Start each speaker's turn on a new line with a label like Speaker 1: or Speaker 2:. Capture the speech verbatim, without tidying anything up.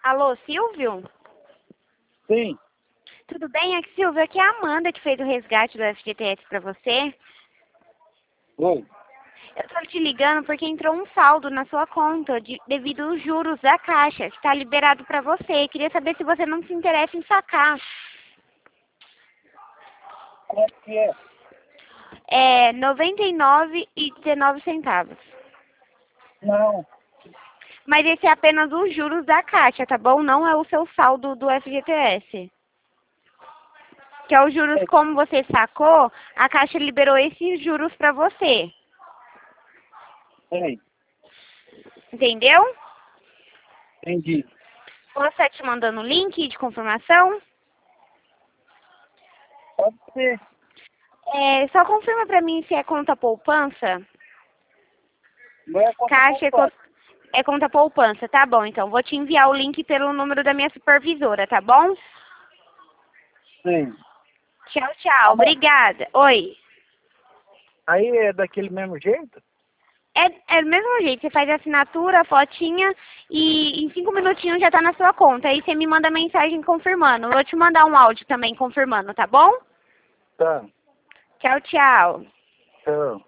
Speaker 1: Alô, Silvio?
Speaker 2: Sim.
Speaker 1: Tudo bem? Aqui, Silvio, aqui é a Amanda que fez o resgate do F G T S pra você.
Speaker 2: Oi.
Speaker 1: Eu tô te ligando porque entrou um saldo na sua conta de, devido aos juros da Caixa, que tá liberado pra você. Queria saber se você não se interessa em sacar.
Speaker 2: Quanto que é?
Speaker 1: É noventa e nove reais e dezenove centavos.
Speaker 2: Não.
Speaker 1: Mas esse é apenas os juros da Caixa, tá bom? Não é o seu saldo do F G T S. Que é os juros,
Speaker 2: É.
Speaker 1: como você sacou, a Caixa liberou esses juros pra você.
Speaker 2: Peraí.
Speaker 1: Entendeu?
Speaker 2: Entendi.
Speaker 1: Posso estar te mandando o link de confirmação?
Speaker 2: Pode ser.
Speaker 1: É, só confirma pra mim se é conta poupança.
Speaker 2: Não é conta
Speaker 1: Caixa é, co-
Speaker 2: poupança.
Speaker 1: é conta poupança, tá bom. Então, vou te enviar o link pelo número da minha supervisora, tá bom?
Speaker 2: Sim.
Speaker 1: Tchau, tchau.
Speaker 2: Amanda,
Speaker 1: Obrigada. Oi.
Speaker 2: aí é daquele mesmo jeito?
Speaker 1: É, é do mesmo jeito, você faz a assinatura, a fotinha e em cinco minutinhos já tá na sua conta. Aí você me manda mensagem confirmando. Vou te mandar um áudio também confirmando, tá bom?
Speaker 2: Tá.
Speaker 1: Tchau, tchau.
Speaker 2: Tá.